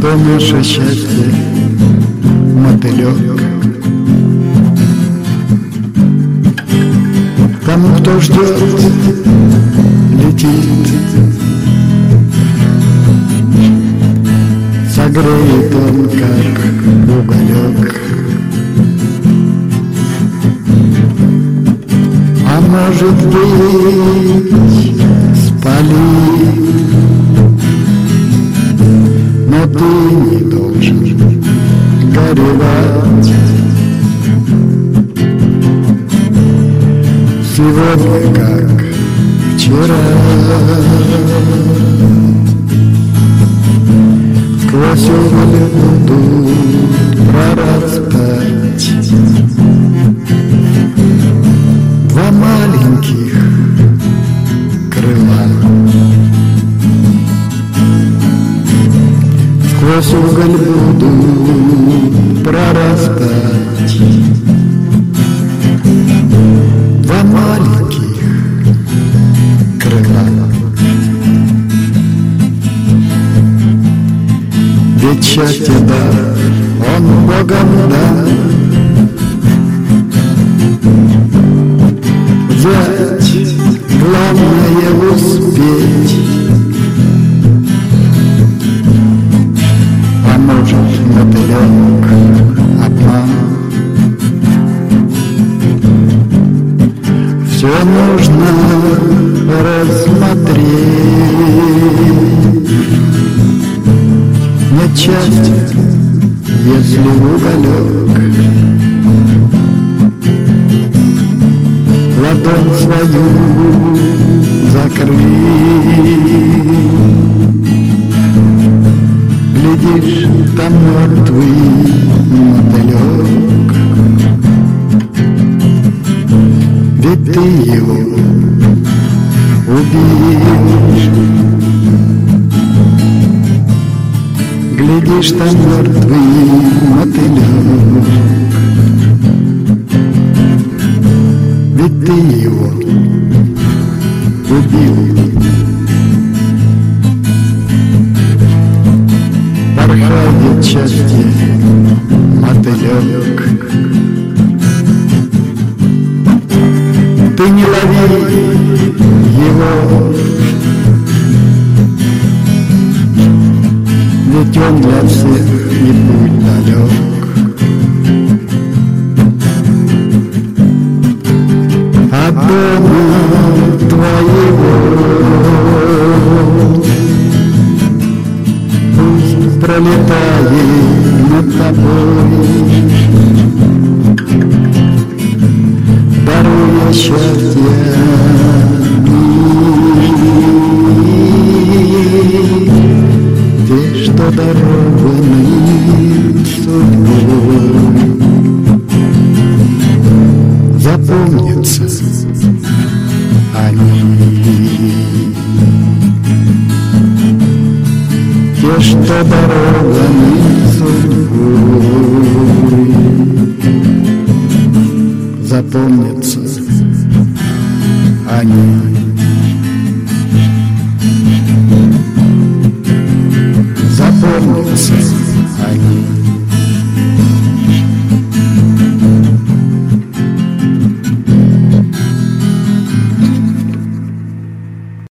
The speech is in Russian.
что наше счастье мотылек. Тому, кто ждет, летит, согреет он, как уголек. А может быть, спалит, но ты не должен горевать. Сегодня, как вчера, сквозь уголь будут прорастать два маленьких крыла. Сквозь уголь будут прорастать два маленьких крыла. Ведь счастье дар, он Богом дан. Взять, главное успеть. А может, мотылек обман. Все нужно рассмотреть. Нет счастья, если уголек ладонь свою закрыть. Глядишь, там мертвый мотылек, ведь ты его убил. Глядишь, там мертвый мотылек, ведь ты его убил. Порхает счастье мотылек, ты не лови его, ведь он для всех не путь далек. От дома твоего пусть пролетает над тобой, даруя счастье те, что дарованы судьбой. Запомнятся они, те, что дарованы судьбой. Запомнятся они.